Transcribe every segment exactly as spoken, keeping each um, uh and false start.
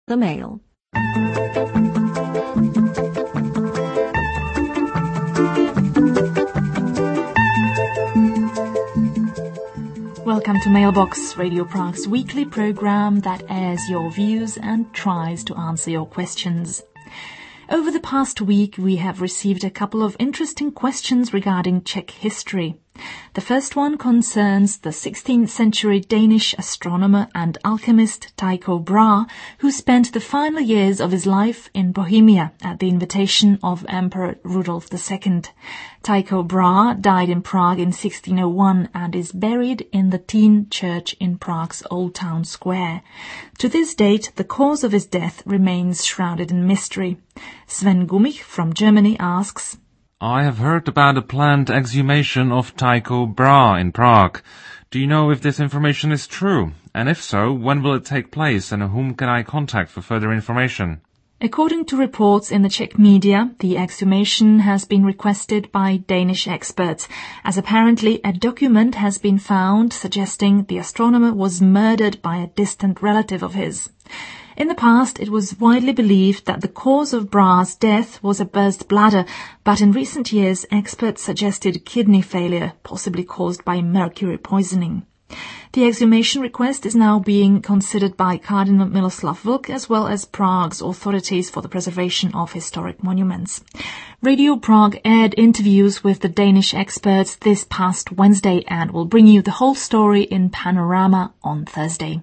The Mail. Welcome to Mailbox, Radio Prague's weekly program that airs your views and tries to answer your questions. Over the past week, we have received a couple of interesting questions regarding Czech history. The first one concerns the sixteenth century Danish astronomer and alchemist Tycho Brahe, who spent the final years of his life in Bohemia at the invitation of Emperor Rudolf the Second. Tycho Brahe died in Prague in sixteen oh one and is buried in the Týn Church in Prague's Old Town Square. To this date, the cause of his death remains shrouded in mystery. Sven Gummich from Germany asks, I have heard about a planned exhumation of Tycho Brahe in Prague. Do you know if this information is true? And if so, when will it take place and whom can I contact for further information? According to reports in the Czech media, the exhumation has been requested by Danish experts, as apparently a document has been found suggesting the astronomer was murdered by a distant relative of his. In the past, it was widely believed that the cause of Brahe's death was a burst bladder, but in recent years, experts suggested kidney failure, possibly caused by mercury poisoning. The exhumation request is now being considered by Cardinal Miloslav Vlk as well as Prague's authorities for the preservation of historic monuments. Radio Prague aired interviews with the Danish experts this past Wednesday and will bring you the whole story in Panorama on Thursday.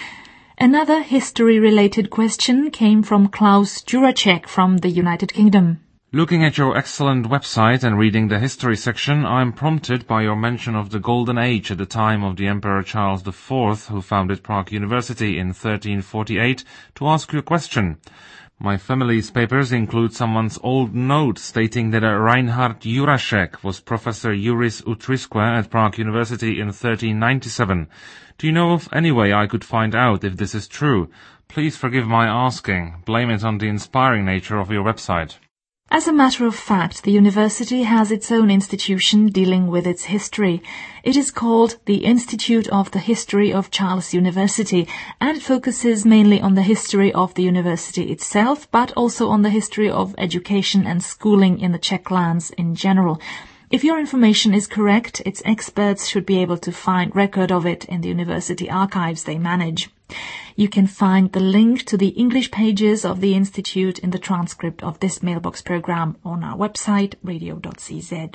Another history-related question came from Klaus Juracek from the United Kingdom. Looking at your excellent website and reading the history section, I am prompted by your mention of the Golden Age at the time of the Emperor Charles the Fourth, who founded Prague University in thirteen forty-eight, to ask you a question. My family's papers include someone's old note stating that a Reinhard Juracek was Professor Juris Utrisque at Prague University in thirteen ninety-seven. Do you know of any way I could find out if this is true? Please forgive my asking. Blame it on the inspiring nature of your website. As a matter of fact, the university has its own institution dealing with its history. It is called the Institute of the History of Charles University, and it focuses mainly on the history of the university itself, but also on the history of education and schooling in the Czech lands in general. If your information is correct, its experts should be able to find record of it in the university archives they manage. You can find the link to the English pages of the Institute in the transcript of this mailbox program on our website, radio dot c z.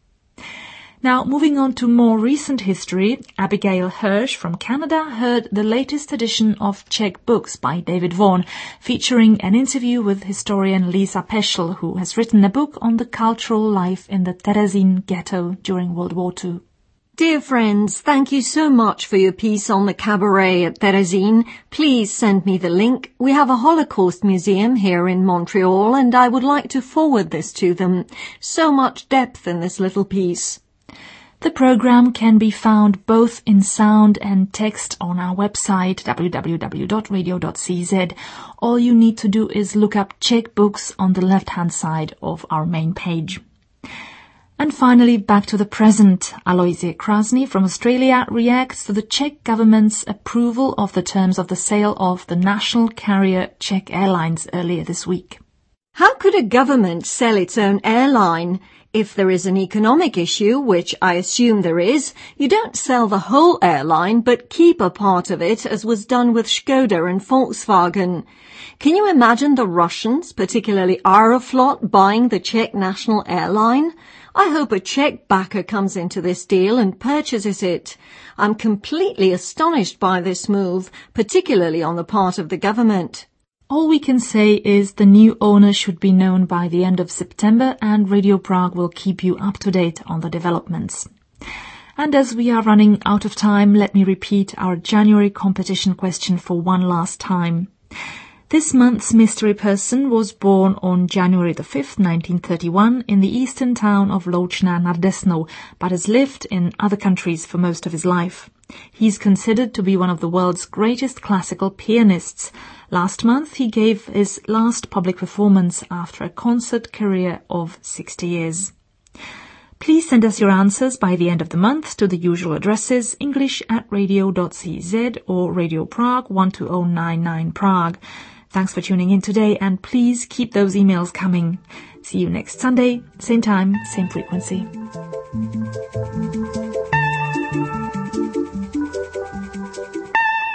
Now, moving on to more recent history, Abigail Hirsch from Canada heard the latest edition of Czech Books by David Vaughan, featuring an interview with historian Lisa Peschel, who has written a book on the cultural life in the Terezín ghetto during World War Two. Dear friends, thank you so much for your piece on the cabaret at Terezín. Please send me the link. We have a Holocaust museum here in Montreal, and I would like to forward this to them. So much depth in this little piece. The program can be found both in sound and text on our website, w w w dot radio dot c z. All you need to do is look up Czech Books on the left-hand side of our main page. And finally, back to the present. Aloysia Krasny from Australia reacts to the Czech government's approval of the terms of the sale of the national carrier Czech Airlines earlier this week. How could a government sell its own airline? If there is an economic issue, which I assume there is, you don't sell the whole airline but keep a part of it, as was done with Škoda and Volkswagen. Can you imagine the Russians, particularly Aeroflot, buying the Czech national airline? I hope a Czech backer comes into this deal and purchases it. I'm completely astonished by this move, particularly on the part of the government. All we can say is the new owner should be known by the end of September, and Radio Prague will keep you up to date on the developments. And as we are running out of time, let me repeat our January competition question for one last time. This month's mystery person was born on January the fifth, nineteen thirty-one, in the eastern town of Loučná nad Desnou, but has lived in other countries for most of his life. He's considered to be one of the world's greatest classical pianists. Last month, he gave his last public performance after a concert career of sixty years. Please send us your answers by the end of the month to the usual addresses, english at radio dot c z or Radio Prague one two zero nine nine Prague. Thanks for tuning in today, and please keep those emails coming. See you next Sunday, same time, same frequency.